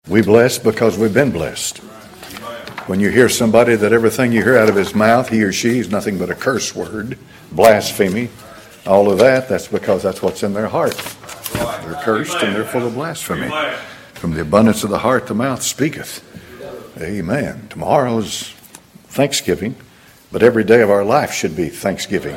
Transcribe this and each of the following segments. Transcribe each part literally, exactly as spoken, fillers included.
We bless because we've been blessed. When you hear somebody that everything you hear out of his mouth, he or she, is nothing but a curse word, blasphemy, all of that, that's because that's what's in their heart. They're cursed and they're full of blasphemy. From the abundance of the heart, the mouth speaketh. Amen. Tomorrow's Thanksgiving, but every day of our life should be Thanksgiving.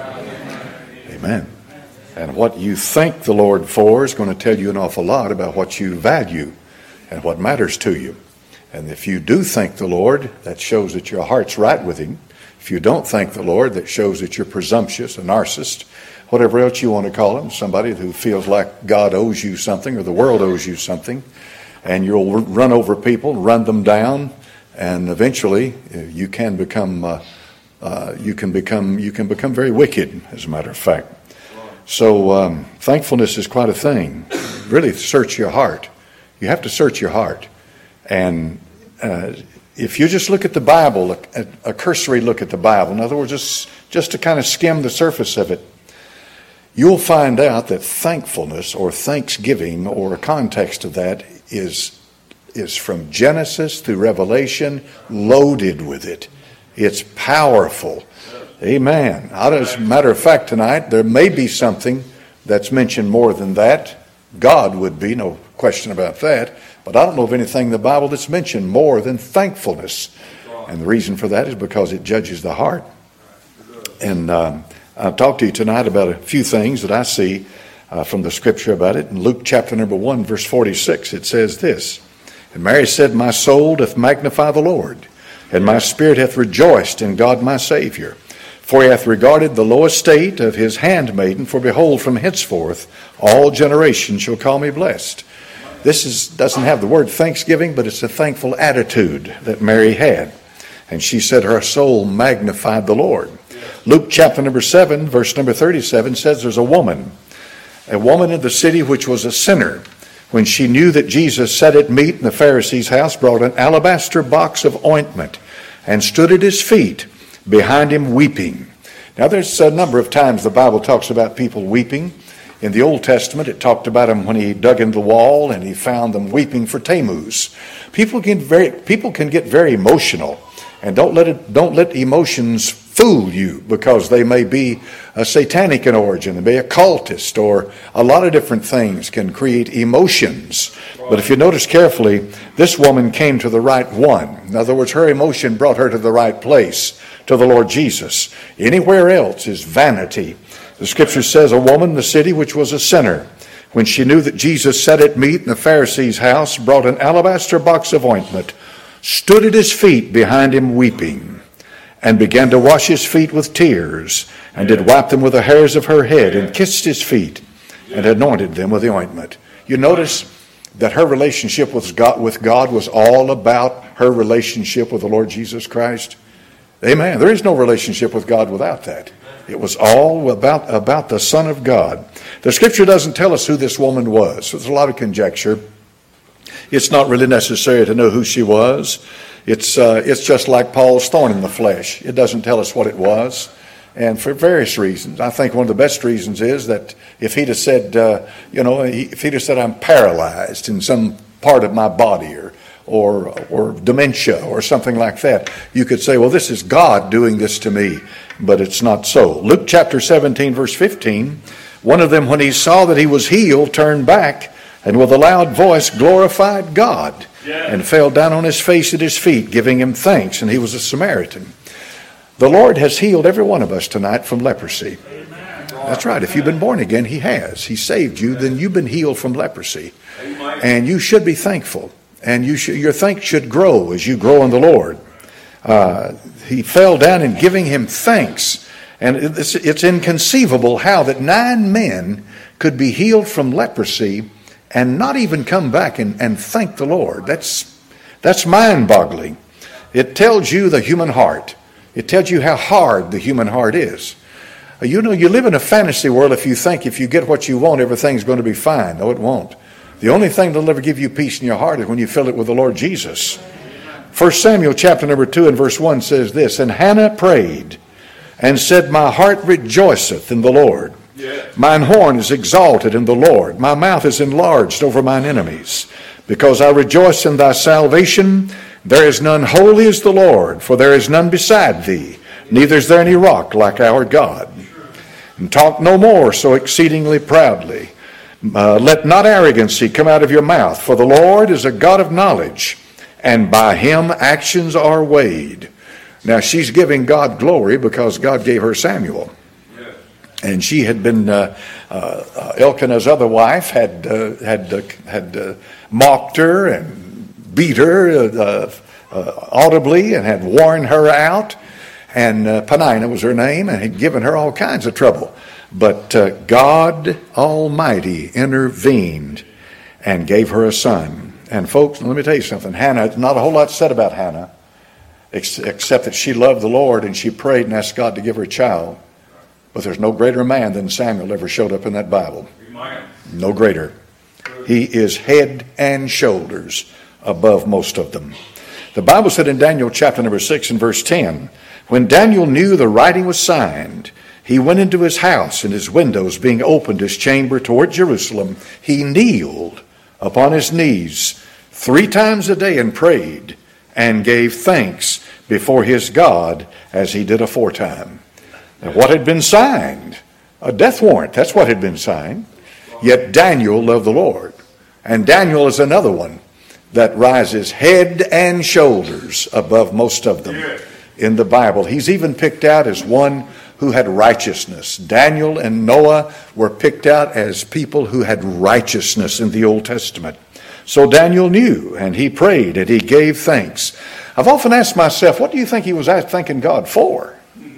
Amen. And what you thank the Lord for is going to tell you an awful lot about what you value and what matters to you. And if you do thank the Lord, that shows that your heart's right with Him. If you don't thank the Lord, that shows that you're presumptuous, a narcissist, whatever else you want to call him, somebody who feels like God owes you something or the world owes you something, and you'll run over people, run them down, and eventually you can become uh, uh, you can become you can become very wicked, as a matter of fact. So um, thankfulness is quite a thing. Really, search your heart. You have to search your heart. And uh, if you just look at the Bible, a, a cursory look at the Bible, in other words, just, just to kind of skim the surface of it, you'll find out that thankfulness or thanksgiving or a context of that is, is from Genesis through Revelation, loaded with it. It's powerful. Amen. As a matter of fact, tonight, there may be something that's mentioned more than that. God would be, no question about that. But I don't know of anything in the Bible that's mentioned more than thankfulness. And the reason for that is because it judges the heart. And um, I'll talk to you tonight about a few things that I see uh, from the Scripture about it. In Luke chapter number one, verse forty-six, it says this, "And Mary said, My soul doth magnify the Lord, and my spirit hath rejoiced in God my Savior. For he hath regarded the low estate of his handmaiden, for behold, from henceforth all generations shall call me blessed." This is, doesn't have the word thanksgiving, but it's a thankful attitude that Mary had. And she said her soul magnified the Lord. Luke chapter number seven, verse number thirty-seven says there's a woman, a woman in the city which was a sinner. When she knew that Jesus sat at meat in the Pharisee's house, brought an alabaster box of ointment and stood at his feet behind him weeping. Now there's a number of times the Bible talks about people weeping. In the Old Testament, it talked about him when he dug into the wall and he found them weeping for Tammuz. People can very people can get very emotional, and don't let it don't let emotions fool you, because they may be a satanic in origin, they may be a cultist, or a lot of different things can create emotions. But if you notice carefully, this woman came to the right one. In other words, her emotion brought her to the right place, to the Lord Jesus. Anywhere else is vanity. The Scripture says, a woman in the city which was a sinner, when she knew that Jesus sat at meat in the Pharisee's house, brought an alabaster box of ointment, stood at his feet behind him weeping, and began to wash his feet with tears, and did wipe them with the hairs of her head, and kissed his feet, and anointed them with the ointment. You notice that her relationship with God, with God was all about her relationship with the Lord Jesus Christ. Amen. There is no relationship with God without that. It was all about, about the Son of God. The Scripture doesn't tell us who this woman was. So there's a lot of conjecture. It's not really necessary to know who she was. It's uh, it's just like Paul's thorn in the flesh. It doesn't tell us what it was. And for various reasons. I think one of the best reasons is that if he'd have said, uh, you know, if he'd have said I'm paralyzed in some part of my body, or or or dementia or something like that, you could say, well, this is God doing this to me. But it's not so. Luke chapter seventeen, verse fifteen, one of them, when he saw that he was healed, turned back, and with a loud voice glorified God, yeah. and fell down on his face at his feet, giving him thanks. And he was a Samaritan. The Lord has healed every one of us tonight from leprosy. Amen. That's right. If you've been born again, He has. He saved you, then you've been healed from leprosy. Amen. And you should be thankful. And you should, your thanks should grow as you grow in the Lord. Uh, he fell down in giving him thanks. And it's, it's inconceivable how that nine men could be healed from leprosy and not even come back and, and thank the Lord. That's, that's mind-boggling. It tells you the human heart. It tells you how hard the human heart is. You know, you live in a fantasy world if you think if you get what you want, everything's going to be fine. No, it won't. The only thing that'll ever give you peace in your heart is when you fill it with the Lord Jesus. First Samuel chapter number two and verse one says this, "And Hannah prayed and said, My heart rejoiceth in the Lord. Mine horn is exalted in the Lord. My mouth is enlarged over mine enemies. because I rejoice in thy salvation. There is none holy as the Lord, for there is none beside thee, neither is there any rock like our God. And talk no more so exceedingly proudly. Uh, let not arrogancy come out of your mouth, for the Lord is a God of knowledge, and by him actions are weighed. Now she's giving God glory because God gave her Samuel. And she had been, uh, uh, Elkanah's other wife had uh, had uh, had uh, mocked her and beat her uh, uh, audibly and had worn her out. And uh, Peninnah was her name, and had given her all kinds of trouble. But uh, God Almighty intervened and gave her a son. And folks, let me tell you something. Hannah, not a whole lot said about Hannah, ex- except that she loved the Lord and she prayed and asked God to give her a child. But there's no greater man than Samuel ever showed up in that Bible. No greater. He is head and shoulders above most of them. The Bible said in Daniel chapter number six and verse ten, when Daniel knew the writing was signed, he went into his house, and his windows being opened, his chamber toward Jerusalem, he kneeled upon his knees three times a day and prayed and gave thanks before his God as he did aforetime. Now, what had been signed? A death warrant. That's what had been signed. Yet Daniel loved the Lord. And Daniel is another one that rises head and shoulders above most of them in the Bible. He's even picked out as one who had righteousness. Daniel and Noah were picked out as people who had righteousness in the Old Testament. So Daniel knew, and he prayed, and he gave thanks. I've often asked myself, what do you think he was thanking God for?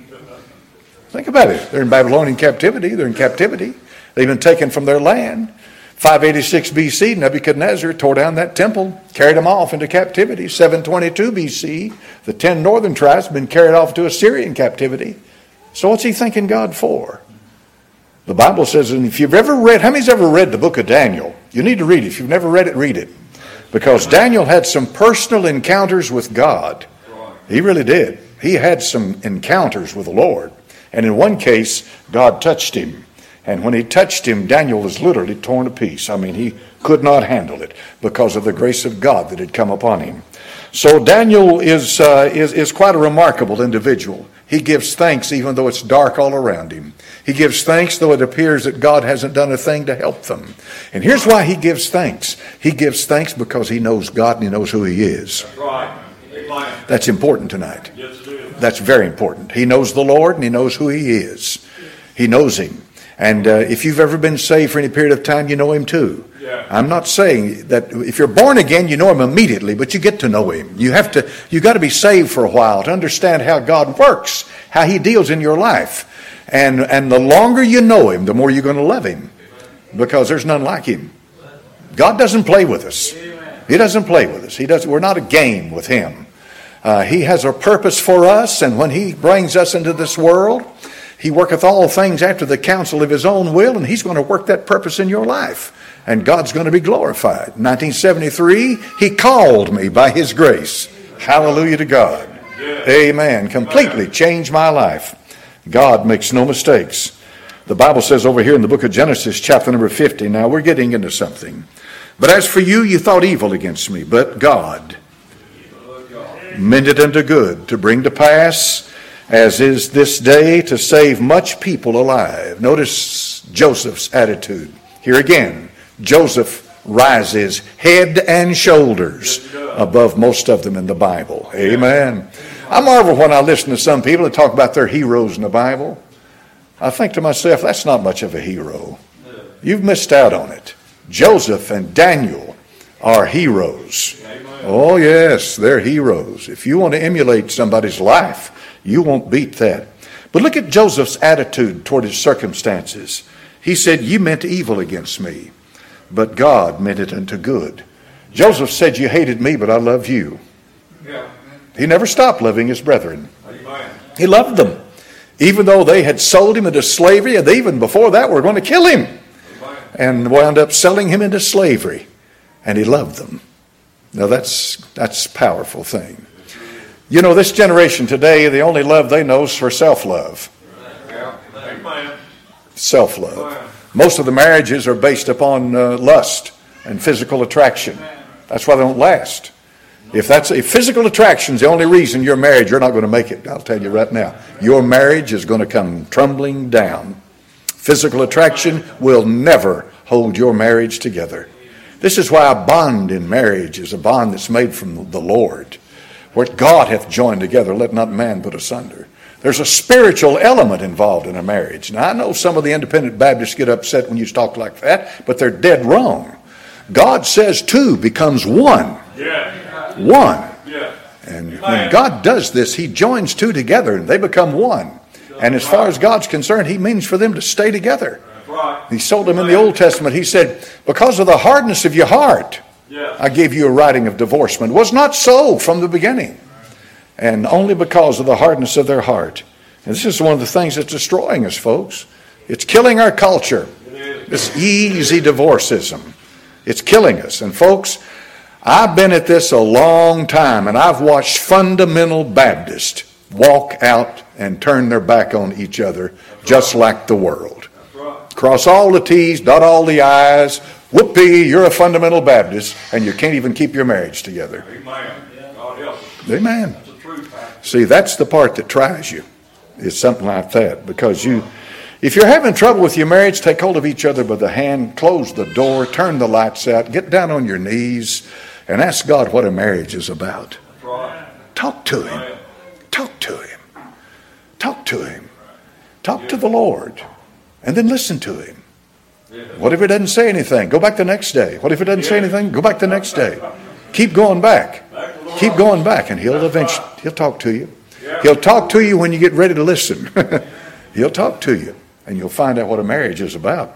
Think about it. They're in Babylonian captivity. They're in captivity. They've been taken from their land. five eighty-six B C, Nebuchadnezzar tore down that temple, carried them off into captivity. seven twenty-two B C, the ten northern tribes have been carried off to Assyrian captivity. So what's he thanking God for? The Bible says, and if you've ever read, how many's ever read the book of Daniel? You need to read it. If you've never read it, read it. Because Daniel had some personal encounters with God. He really did. He had some encounters with the Lord. And in one case, God touched him. And when he touched him, Daniel was literally torn to pieces. I mean, he could not handle it because of the grace of God that had come upon him. So Daniel is, uh, is, is quite a remarkable individual. He gives thanks even though it's dark all around him. He gives thanks though it appears that God hasn't done a thing to help them. And here's why he gives thanks. He gives thanks because he knows God and he knows who he is. That's right. That's important tonight. Yes, it is. That's very important. He knows the Lord and he knows who he is. He knows him. And uh, if you've ever been saved for any period of time, you know him too. Yeah. I'm not saying that if you're born again, you know him immediately, but you get to know him. You have to, you got to be saved for a while to understand how God works, how he deals in your life. And, and the longer you know him, the more you're going to love him, because there's none like him. God doesn't play with us. He doesn't play with us. He doesn't, we're not a game with him. Uh, he has a purpose for us, and when he brings us into this world, he worketh all things after the counsel of his own will, and he's going to work that purpose in your life. And God's going to be glorified. In nineteen seventy-three, he called me by his grace. Hallelujah to God. Amen. Completely changed my life. God makes no mistakes. The Bible says over here in the book of Genesis, chapter number fifty, now we're getting into something. But as for you, you thought evil against me, but God meant it unto good, to bring to pass, as is this day, to save much people alive. Notice Joseph's attitude. Here again, Joseph rises head and shoulders above most of them in the Bible. Amen. I marvel when I listen to some people that talk about their heroes in the Bible. I think to myself, that's not much of a hero. You've missed out on it. Joseph and Daniel are heroes. Oh yes, they're heroes. If you want to emulate somebody's life, you won't beat that. But look at Joseph's attitude toward his circumstances. He said, you meant evil against me, but God meant it unto good. Joseph said, you hated me, but I love you. Yeah. He never stopped loving his brethren. Amen. He loved them. Even though they had sold him into slavery, and even before that were going to kill him. Amen. And wound up selling him into slavery. And he loved them. Now that's that's a powerful thing. You know, this generation today, the only love they know is for self-love. Yeah. Amen. Self-love. Most of the marriages are based upon uh, lust and physical attraction. That's why they don't last. If that's if physical attraction is the only reason you're married, you're not going to make it. I'll tell you right now. Your marriage is going to come tumbling down. Physical attraction will never hold your marriage together. This is why a bond in marriage is a bond that's made from the Lord. What God hath joined together, let not man put asunder. There's a spiritual element involved in a marriage. Now, I know some of the independent Baptists get upset when you talk like that, but they're dead wrong. God says two becomes one. Yeah. One. Yeah. And when God does this, he joins two together and they become one. And as far as God's concerned, he means for them to stay together. Right. He told them in the Old Testament, he said, because of the hardness of your heart, Yeah. I gave you a writing of divorcement. It was not so from the beginning. And only because of the hardness of their heart. And this is one of the things that's destroying us, folks. It's killing our culture. This easy divorcism. It's killing us. And folks, I've been at this a long time, and I've watched fundamental Baptists walk out and turn their back on each other just like the world. Cross all the T's, dot all the I's. Whoopee, you're a fundamental Baptist, and you can't even keep your marriage together. Amen. God help us. Amen. That's the truth. See, that's the part that tries you. It's something like that. Because you, if you're having trouble with your marriage, take hold of each other by the hand, close the door, turn the lights out, get down on your knees, and ask God what a marriage is about. Right. Talk to him. Talk to him. Talk to him. Talk to the Lord. And then listen to him. What if he doesn't say anything? Go back the next day. What if he doesn't say anything? Go back the next day. Keep going back. Keep going back, and he'll eventually he'll talk to you. He'll talk to you when you get ready to listen. He'll talk to you, and you'll find out what a marriage is about.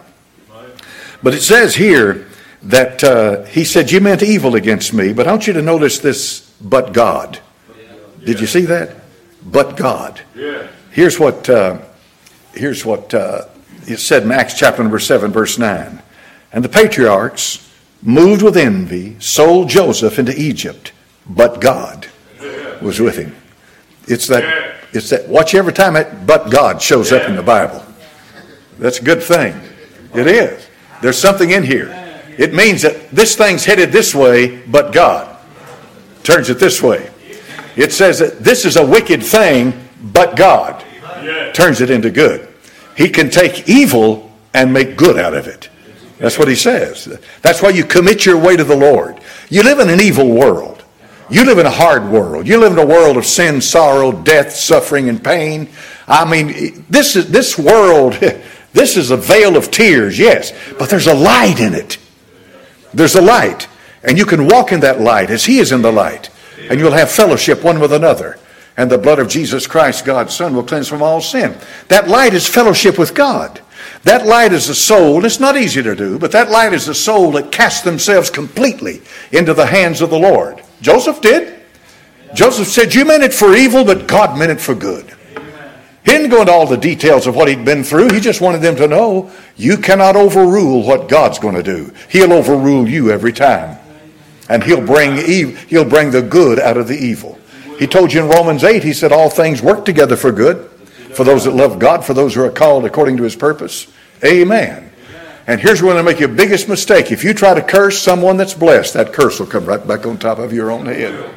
But it says here that uh, he said, you meant evil against me, but I want you to notice this, but God. Did you see that? But God. Here's what, uh, here's what uh, it said in Acts chapter number seven, verse nine. And the patriarchs, moved with envy, sold Joseph into Egypt, but God was with him. It's that, it's that, watch every time that but God shows up in the Bible. That's a good thing. It is. There's something in here. It means that this thing's headed this way, but God turns it this way. It says that this is a wicked thing, but God turns it into good. He can take evil and make good out of it. That's what he says. That's why you commit your way to the Lord. You live in an evil world. You live in a hard world. You live in a world of sin, sorrow, death, suffering, and pain. I mean, this is this world, this is a veil of tears, yes, but there's a light in it. There's a light, and you can walk in that light as he is in the light, and you'll have fellowship one with another. And the blood of Jesus Christ, God's Son, will cleanse from all sin. That light is fellowship with God. That light is a soul. It's not easy to do, but that light is a soul that casts themselves completely into the hands of the Lord. Joseph did. Joseph said, you meant it for evil, but God meant it for good. He didn't go into all the details of what he'd been through. He just wanted them to know, you cannot overrule what God's going to do. He'll overrule you every time. And he'll bring ev- he'll bring the good out of the evil. He told you in Romans eight, he said, all things work together for good, for those that love God, for those who are called according to his purpose. Amen. And here's where they make your biggest mistake. If you try to curse someone that's blessed, that curse will come right back on top of your own head.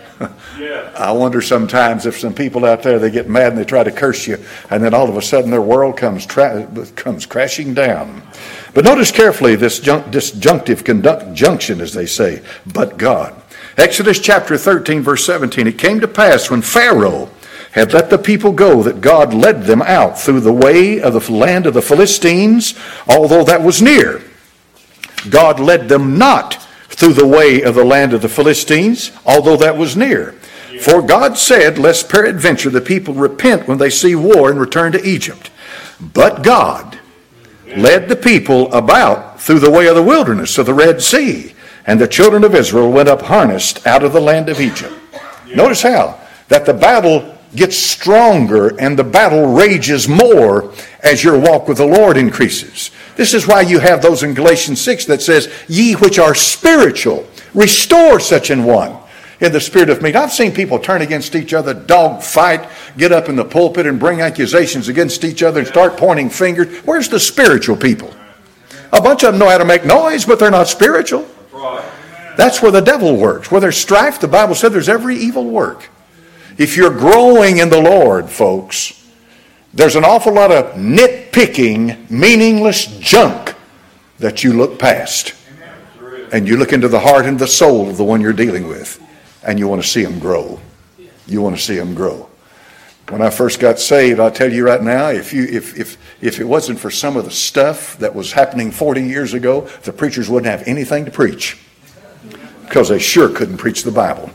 I wonder sometimes if some people out there, they get mad and they try to curse you, and then all of a sudden their world comes tra- comes crashing down. But notice carefully this jun- disjunctive conjunction, as they say, but God. Exodus chapter thirteen, verse seventeen, it came to pass when Pharaoh had let the people go that God led them out through the way of the land of the Philistines, although that was near. God led them not through the way of the land of the Philistines, although that was near. For God said, lest peradventure the people repent when they see war and return to Egypt. But God led the people about through the way of the wilderness of the Red Sea, and the children of Israel went up harnessed out of the land of Egypt. Notice how that the battle gets stronger and the battle rages more as your walk with the Lord increases. This is why you have those in Galatians six that says, ye which are spiritual, restore such an one in the spirit of meekness. I've seen people turn against each other, dog fight, get up in the pulpit and bring accusations against each other and start pointing fingers. Where's the spiritual people? A bunch of them know how to make noise, but they're not spiritual. That's where the devil works. Where there's strife, the Bible said there's every evil work. If you're growing in the Lord, folks, there's an awful lot of nitpicking, meaningless junk that you look past. And you look into the heart and the soul of the one you're dealing with. And you want to see them grow. You want to see them grow. When I first got saved, I'll tell you right now, if you if if if it wasn't for some of the stuff that was happening forty years ago, the preachers wouldn't have anything to preach. Because they sure couldn't preach the Bible.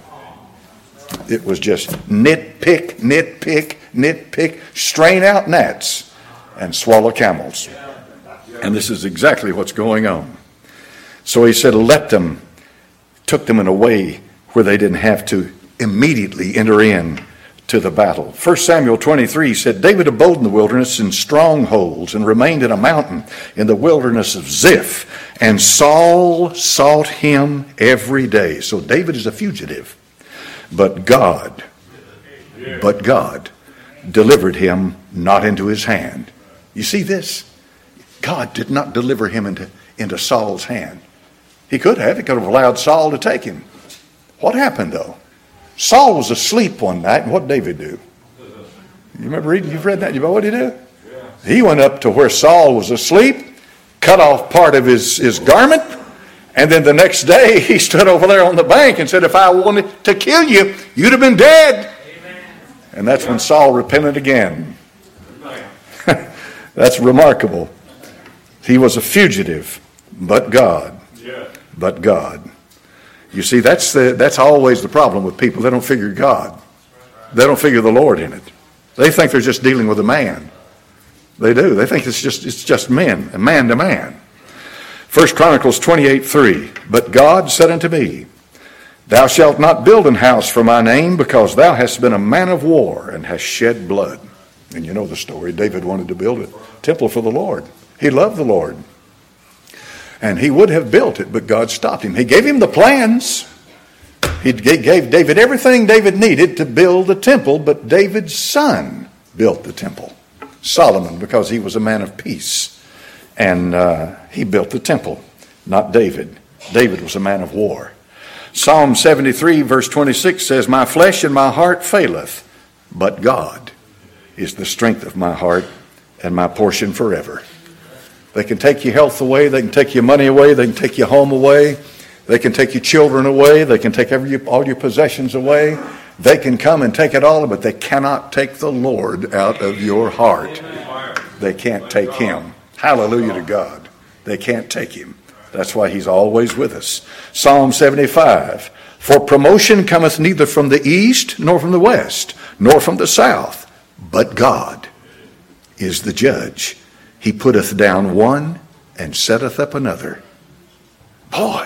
It was just nitpick, nitpick, nitpick, strain out gnats and swallow camels. And this is exactly what's going on. So he said, let them, took them in a way where they didn't have to immediately enter in to the battle. First Samuel twenty-three said, David abode in the wilderness in strongholds and remained in a mountain in the wilderness of Ziph. And Saul sought him every day. So David is a fugitive. But God, but God delivered him not into his hand. You see this? God did not deliver him into, into Saul's hand. He could have. He could have allowed Saul to take him. What happened though? Saul was asleep one night, and what did David do? You remember reading? You've read that? What did he do? He went up to where Saul was asleep, cut off part of his, his garment, and then the next day he stood over there on the bank and said, if I wanted to kill you, you'd have been dead. Amen. And that's when Saul repented again. That's remarkable. He was a fugitive, but God. But God. You see, that's the that's always the problem with people. They don't figure God. They don't figure the Lord in it. They think they're just dealing with a man. They do. They think it's just it's just men, a man to man. First Chronicles twenty-eight three. But God said unto me, Thou shalt not build an house for my name, because thou hast been a man of war and hast shed blood. And you know the story. David wanted to build a temple for the Lord. He loved the Lord. And he would have built it, but God stopped him. He gave him the plans. He gave David everything David needed to build the temple, but David's son built the temple. Solomon, because he was a man of peace. And uh, he built the temple, not David. David was a man of war. Psalm seventy-three, verse twenty-six says, My flesh and my heart faileth, but God is the strength of my heart and my portion forever. They can take your health away. They can take your money away. They can take your home away. They can take your children away. They can take every, all your possessions away. They can come and take it all, but they cannot take the Lord out of your heart. They can't take him. Hallelujah to God. They can't take him. That's why he's always with us. Psalm seventy-five. For promotion cometh neither from the east, nor from the west, nor from the south, but God is the judge. He putteth down one and setteth up another. Boy,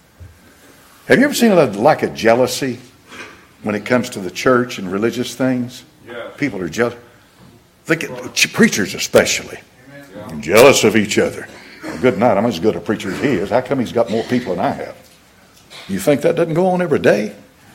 have you ever seen a, like a jealousy when it comes to the church and religious things? Yeah. People are jealous. Think it, preachers especially. Yeah. Jealous of each other. Well, good night. I'm as good a preacher as he is. How come he's got more people than I have? You think that doesn't go on every day?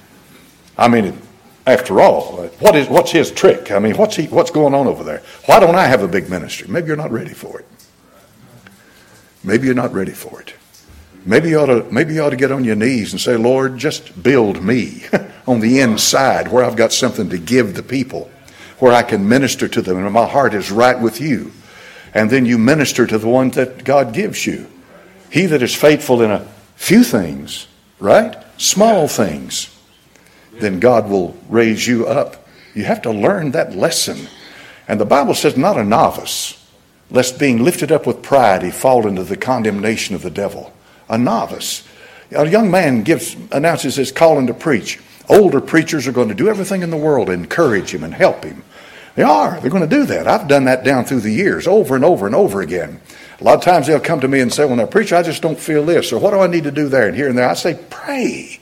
I mean, it, after all, what is what's his trick? I mean, what's he what's going on over there? Why don't I have a big ministry? Maybe you're not ready for it. Maybe you're not ready for it. Maybe you ought to maybe you ought to get on your knees and say, Lord, just build me on the inside where I've got something to give the people, where I can minister to them and my heart is right with you. And then you minister to the one that God gives you. He that is faithful in a few things, right? Small things, then God will raise you up. You have to learn that lesson. And the Bible says, not a novice, lest being lifted up with pride he fall into the condemnation of the devil. A novice. A young man gives announces his calling to preach. Older preachers are going to do everything in the world to encourage him and help him. They are. They're going to do that. I've done that down through the years, over and over and over again. A lot of times they'll come to me and say, when I preach, I just don't feel this. Or what do I need to do there and here and there? I say, pray.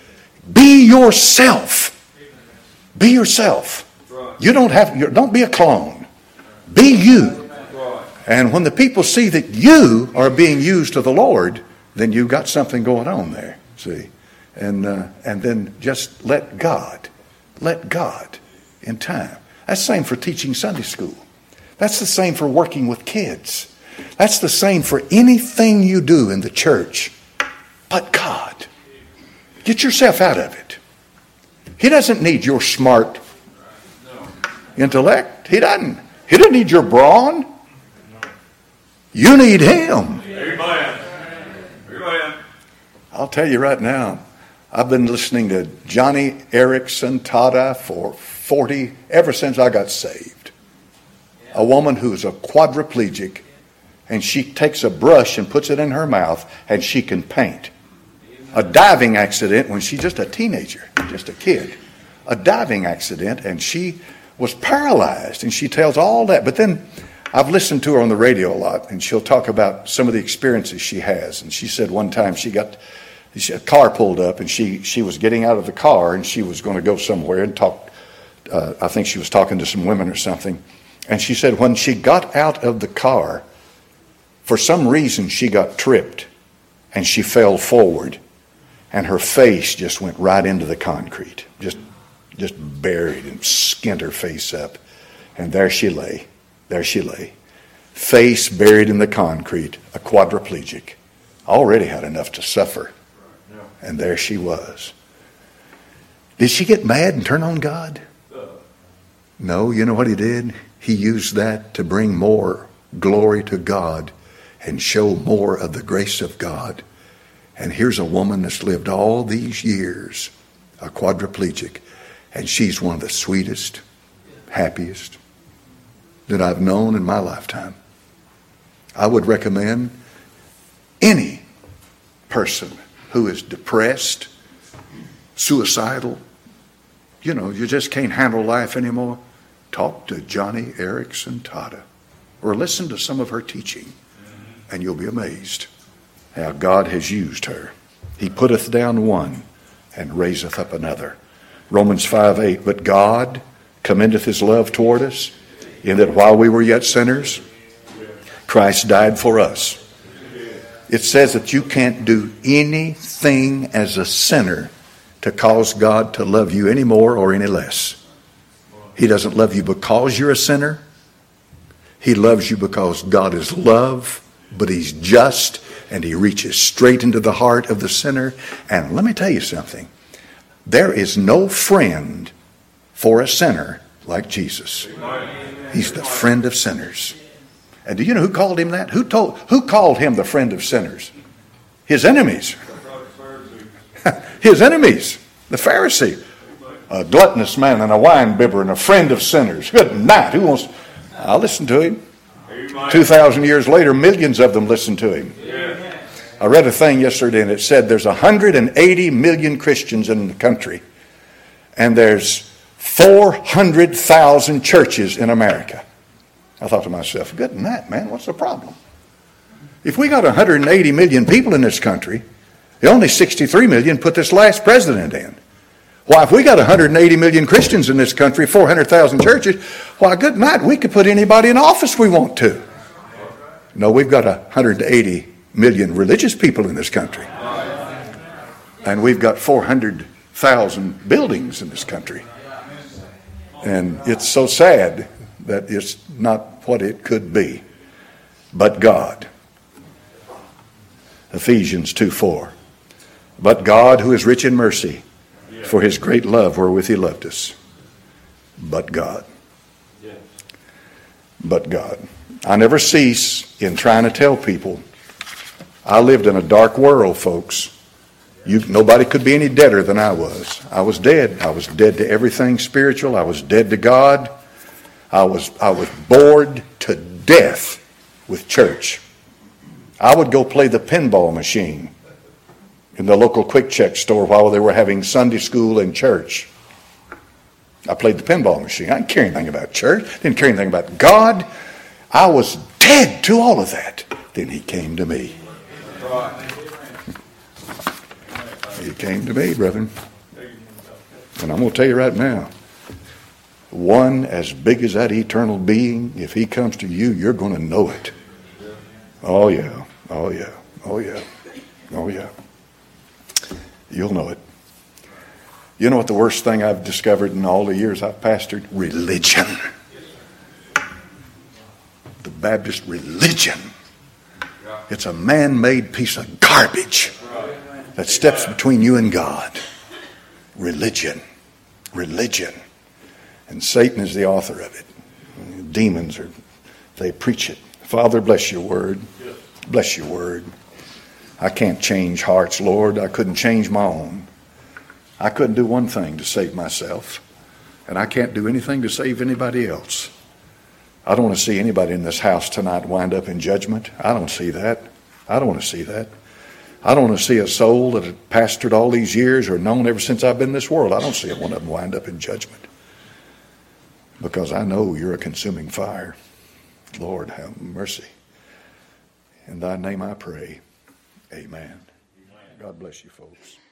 Be yourself. Be yourself. You don't have, don't be a clone. Be you. And when the people see that you are being used to the Lord, then you've got something going on there. See? And, uh, and then just let God, let God in time. That's the same for teaching Sunday school. That's the same for working with kids. That's the same for anything you do in the church. But God. Get yourself out of it. He doesn't need your smart intellect. He doesn't. He doesn't need your brawn. You need him. Amen. Amen. I'll tell you right now, I've been listening to Johnny Erickson Tada for forty, ever since I got saved. A woman who's a quadriplegic, and she takes a brush and puts it in her mouth, and she can paint. A diving accident when she's just a teenager, just a kid. A diving accident, and she was paralyzed, and she tells all that. But then I've listened to her on the radio a lot, and she'll talk about some of the experiences she has. And she said one time she got a car pulled up, and she, she was getting out of the car, and she was going to go somewhere and talk. Uh, I think she was talking to some women or something. And she said when she got out of the car, for some reason she got tripped, and she fell forward, and her face just went right into the concrete, just just buried and skinned her face up. And there she lay. There she lay. Face buried in the concrete, a quadriplegic. Already had enough to suffer. And there she was. Did she get mad and turn on God? No, you know what he did? He used that to bring more glory to God and show more of the grace of God. And here's a woman that's lived all these years, a quadriplegic, and she's one of the sweetest, happiest that I've known in my lifetime. I would recommend any person who is depressed, suicidal, you know, you just can't handle life anymore, talk to Johnny Erickson Tada or listen to some of her teaching, and you'll be amazed how God has used her. He putteth down one and raiseth up another. Romans five eight, but God commendeth his love toward us, in that while we were yet sinners, Christ died for us. It says that you can't do anything as a sinner to cause God to love you any more or any less. He doesn't love you because you're a sinner. He loves you because God is love, but he's just, and he reaches straight into the heart of the sinner. And let me tell you something. There is no friend for a sinner like Jesus. He's the friend of sinners. And do you know who called him that? Who told? Who called him the friend of sinners? His enemies. His enemies. The Pharisee. A gluttonous man and a winebibber and a friend of sinners. Good night. Who wants? I'll listen to him. Two thousand years later, millions of them listen to him. I read a thing yesterday, and it said there's one hundred eighty million Christians in the country, and there's four hundred thousand churches in America. I thought to myself, good night, man, what's the problem? If we got one hundred eighty million people in this country, the only sixty-three million put this last president in. Why, if we got one hundred eighty million Christians in this country, four hundred thousand churches, why, good night, we could put anybody in office we want to. No, we've got one hundred eighty million religious people in this country. And we've got four hundred thousand buildings in this country. And it's so sad that it's not what it could be. But God. Ephesians two four. But God, who is rich in mercy, for his great love wherewith he loved us. But God. But God. I never cease in trying to tell people, I lived in a dark world, folks. You, nobody could be any deader than I was. I was dead. I was dead to everything spiritual. I was dead to God. I was, I was bored to death with church. I would go play the pinball machine in the local Quick Check store while they were having Sunday school and church. I played the pinball machine. I didn't care anything about church. Didn't care anything about God. I was dead to all of that. Then he came to me. He came to me, brethren. And I'm going to tell you right now, one as big as that eternal being, if he comes to you, you're going to know it. Oh, yeah. Oh, yeah. Oh, yeah. Oh, yeah. You'll know it. You know what the worst thing I've discovered in all the years I've pastored? Religion. The Baptist religion. It's a man-made piece of garbage. that steps between you and God. Religion. Religion. And Satan is the author of it. Demons are, they preach it. Father, bless your word. Bless your word. I can't change hearts, Lord. I couldn't change my own. I couldn't do one thing to save myself. And I can't do anything to save anybody else. I don't want to see anybody in this house tonight wind up in judgment. I don't see that. I don't want to see that. I don't want to see a soul that had pastored all these years or known ever since I've been in this world. I don't see one of them wind up in judgment. Because I know you're a consuming fire. Lord, have mercy. In thy name I pray. Amen. God bless you, folks.